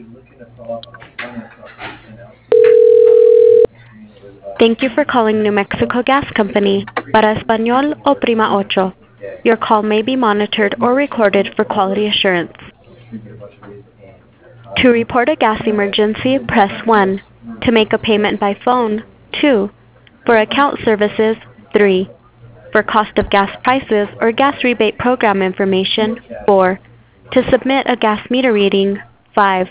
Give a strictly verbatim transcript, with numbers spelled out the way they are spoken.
Thank you for calling New Mexico Gas Company. Para español, oprima ocho. Your call may be monitored or recorded for quality assurance. To report a gas emergency, press one. To make a payment by phone, two. For account services, three. For cost of gas prices or gas rebate program information, four. To submit a gas meter reading, five.